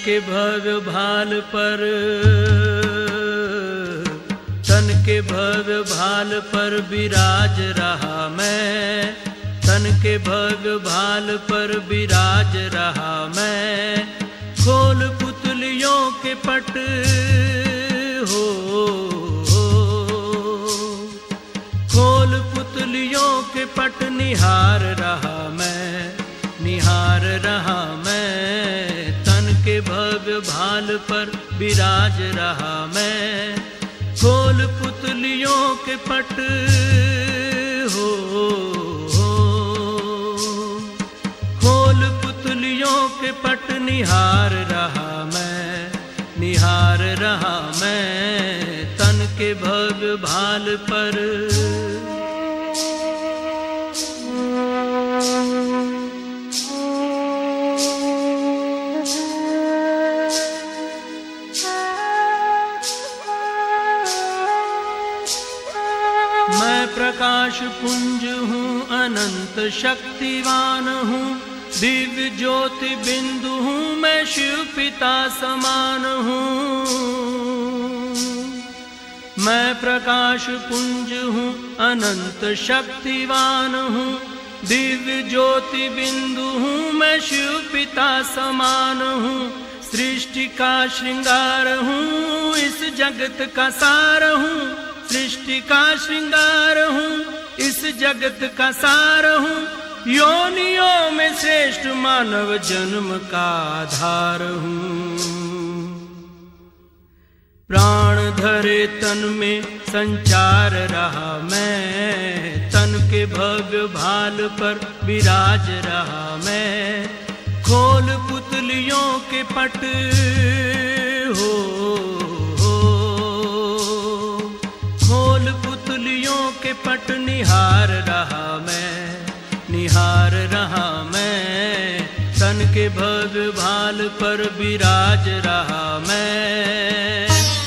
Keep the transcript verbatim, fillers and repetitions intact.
के भग भाल पर, तन के भग भाल पर विराज रहा मैं, तन के भग भाल पर विराज रहा मैं। खोल पुतलियों के पट हो, खोल पुतलियों के पट निहार रहा मैं, निहार रहा मैं। तन के भग भाल पर विराज रहा मैं। खोल पुतलियों के पट हो, खोल पुतलियों के पट निहार रहा मैं, निहार रहा मैं। तन के भग भाल पर। मैं प्रकाश पुंज हूँ, अनंत शक्तिवान हूँ, दिव्य ज्योति बिंदु हूँ, मैं शिव पिता समान हूँ। मैं प्रकाश पुंज हूँ, अनंत शक्तिवान हूँ, दिव्य ज्योति बिंदु हूँ, मैं शिव पिता समान हूँ। सृष्टि का श्रृंगार हूँ, इस जगत का सार हूँ, सृष्टि का श्रृंगार हूँ, इस जगत का सार हूँ। योनियों में श्रेष्ठ मानव जन्म का आधार हूँ। प्राण धरे तन में संचार रहा मैं, तन के भग भाल पर विराज रहा मैं। खोल पुतलियों के पट हो, खोल पुतलियों के पट निहार रहा मैं, निहार रहा मैं। तन के भग भाल पर विराज रहा मैं।